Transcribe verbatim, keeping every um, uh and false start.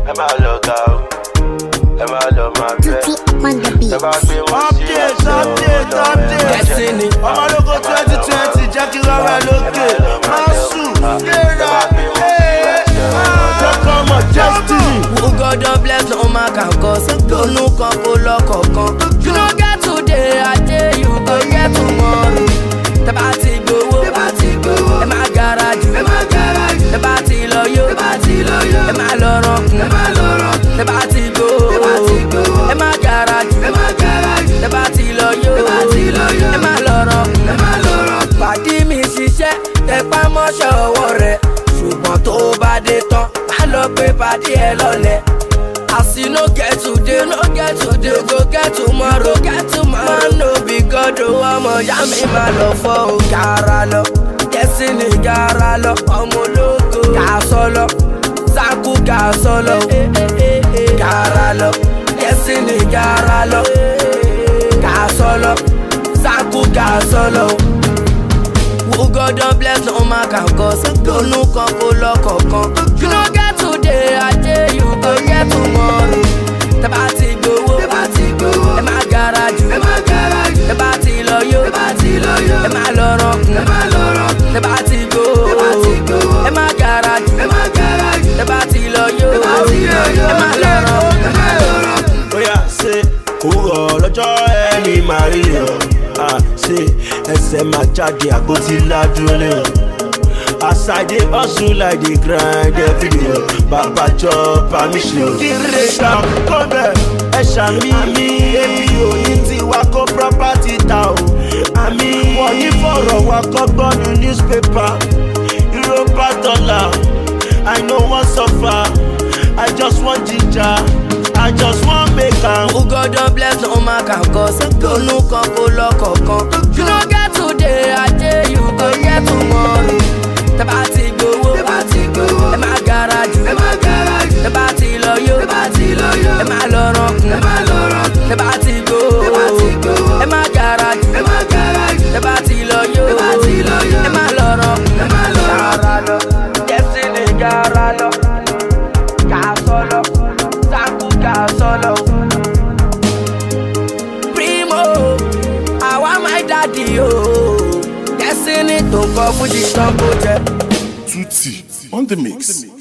ẹ máa lọ ga o, ẹ máa lọ máa bẹ́. Ẹ bá gbé wọn sí Update, update, update. Destiny. Ọmọ ológo twenty twenty jẹ́ kí rọrẹ́ lókè. Masu, Gera, Jọ́kọ́ mọ̀ Destiny. Who God don bless no man can cause. Don't look up for luck or come. You no get today, I tell you go get tomorrow. The party go, the party go. Ẹ má garage, ẹ má garage. The party loyo, the party loyo. Ẹ má lọ run, ẹ má lọ run. The party go, the party go. Ẹ má garage, ẹ má garage. The party loyo, the party loyo. Ẹ má lọ run, ẹ má lọ run. Pàdí mi ṣiṣẹ́, tẹpá mọ́ṣẹ́ ọwọ́ rẹ̀. Ṣùgbọ́n tó bá dé tán, má lọ pé pàdí ẹ lọ́lẹ̀. As you no get today, no get today, go get tomorrow, get tomorrow. Man no be God, oh, ọmọ ya mi máa lọ fọ́ o. Gara lọ, Destiny gara lọ, ọmọ ológo. Gà sọ́lọ, Zanku gà sọ́lọ. Gara lọ, Destiny gara lọ. Gà sọ́lọ, Zanku gà sọ́lọ. Who God don bless no man can cause. Don't look up for luck or come. You no get today, I tell you go get tomorrow. The party go, the party go. Ẹ má garage, ẹ má garage. The party loyo, the party loyo. Ẹ má lọ run, ẹ má lọ run. The party go, the party go. Ẹ má garage, ẹ má garage. The party loyo, the party loyo. Ẹ má lọ run, ẹ má lọ run. Oya ṣe òwúrọ̀ lọ́jọ́ ẹni máa rí o. Ṣé ẹsẹ̀ máa jáde àpótí ládùúlé o. As I dey hustle like dey grind every day. Bàbá jọ permission. Kíre ká kó bẹ̀ ẹ ṣàmì mi. Èmi ò ní tiwa kó property ta o. Àmì wọ́n ní fọ̀rọ̀ wa kọ́gbọ́n ní newspaper. Europa dollar, I no wan suffer. I just want ginger, I just wan make am. Who God don bless no man can cause. Don't look up for luck or come. You no get today, I tell you go get tomorrow. The party go, the party go. Ẹ má garage, ẹ má garage. The party loyo, the party loyo. Ẹ má lọ run, ẹ má lọ run. The party go, the party go. Ẹ má garage, ẹ má garage. The party loyo, the party loyo. Ẹ má lọ run, ẹ má lọ run. Gara lọ, Destiny gara lọ. Gà sọ́lọ, Zanku gà sọ́lọ. Primo, àwa my daddy o. Destiny tó kọ fún jí tán kó jẹ. Tutti on the mix.